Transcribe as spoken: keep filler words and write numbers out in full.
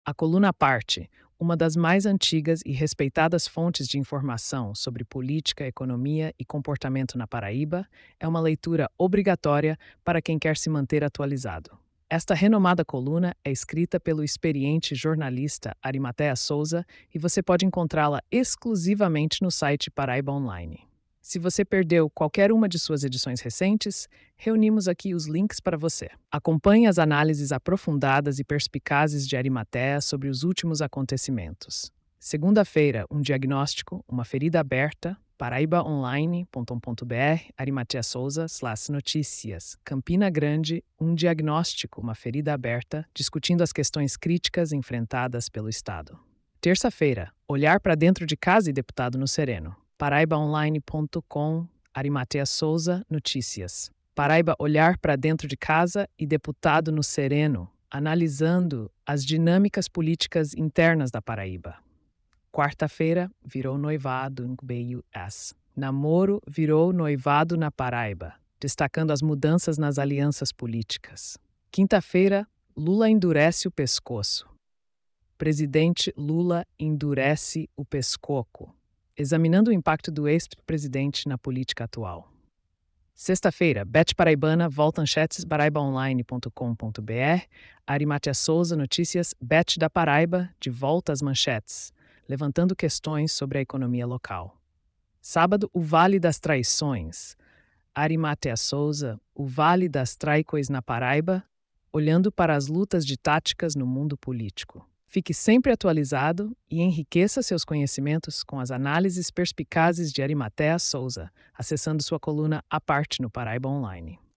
A coluna à parte, uma das mais antigas e respeitadas fontes de informação sobre política, economia e comportamento na Paraíba, é uma leitura obrigatória para quem quer se manter atualizado. Esta renomada coluna é escrita pelo experiente jornalista Arimatea Souza e você pode encontrá-la exclusivamente no site Paraíba Online. Se você perdeu qualquer uma de suas edições recentes, reunimos aqui os links para você. Acompanhe as análises aprofundadas e perspicazes de Arimatea sobre os últimos acontecimentos. Segunda-feira, um diagnóstico, uma ferida aberta, paraibaonline ponto com ponto br, Arimatea Souza, slash notícias. Campina Grande, um diagnóstico, uma ferida aberta, discutindo as questões críticas enfrentadas pelo Estado. Terça-feira, olhar para dentro de casa e deputado no Sereno. paraibaonline ponto com, Arimatea Souza, notícias. Paraíba olhar para dentro de casa e deputado no Sereno, analisando as dinâmicas políticas internas da Paraíba. Quarta-feira, virou noivado em B U S. Namoro virou noivado na Paraíba, destacando as mudanças nas alianças políticas. Quinta-feira, Lula endurece o pescoço. Presidente Lula endurece o pescoço, examinando o impacto do ex-presidente na política atual. Sexta-feira, Bet Paraibana, volta manchetes, paraibaonline ponto com ponto br, Arimatea Souza, notícias, Bet da Paraíba, de volta às manchetes, levantando questões sobre a economia local. Sábado, o Vale das Traições, Arimatea Souza, o Vale das Traicões na Paraíba, olhando para as lutas de táticas no mundo político. Fique sempre atualizado e enriqueça seus conhecimentos com as análises perspicazes de Arimatea Souza, acessando sua coluna à parte no Paraíba Online.